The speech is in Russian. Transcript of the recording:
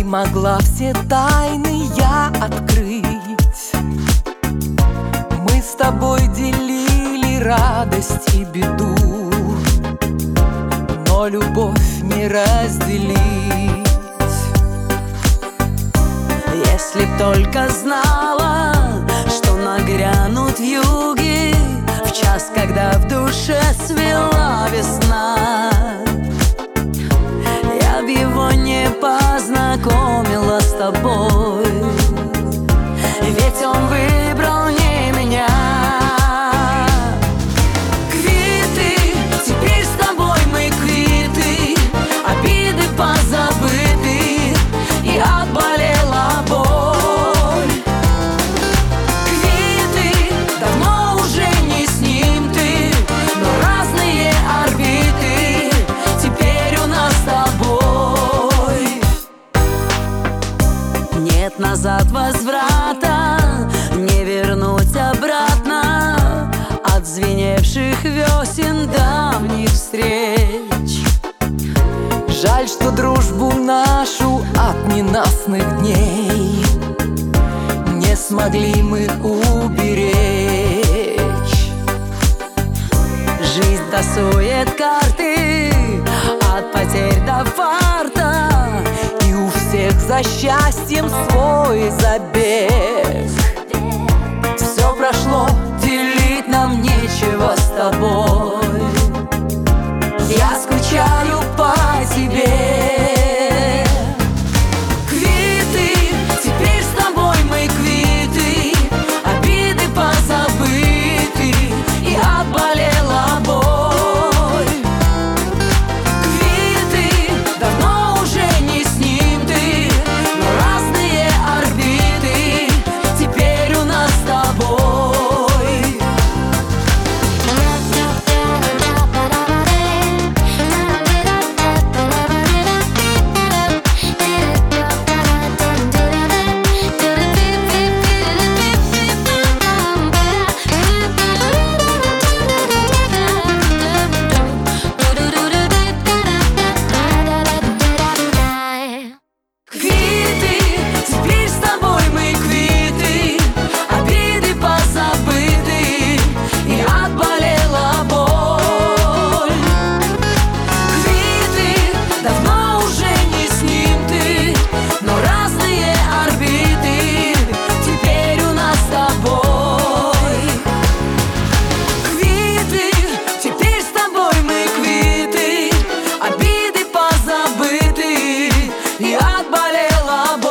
могла все тайны я открыть. Мы с тобой делили радость и беду, но любовь не разделить. Если б только знала, что нагрянут вьюги в час, когда в душе свела весна, я б его не познакомила с тобой, ведь он выбрал не меня. Квиты, теперь с тобой мы квиты, обиды позабыты, и отболела боль. Квиты, давно уже не с ним ты, но разные орбиты теперь у нас с тобой. Нет назад возврата, не вернуть обратно от звеневших весен давних встреч. Жаль, что дружбу нашу от ненастных дней не смогли мы уберечь. Жизнь тасует карты от потерь до фарта, И у всех за счастьем свой забег. все прошло, делить нам нечего с тобой. Я скучаю по тебе. Квиты, теперь с тобой мы квиты, обиды позабыты, и отболела боль. Квиты, давно уже не с ним ты, но разные орбиты теперь у нас с тобой. Квиты, теперь с тобой мы квиты, обиды позабыты, и отболела боль. Квиты, давно уже не с ним ты, но разные орбиты теперь у нас с тобой. Квиты, теперь с тобой мы квиты, обиды позабыты, и отболела боль.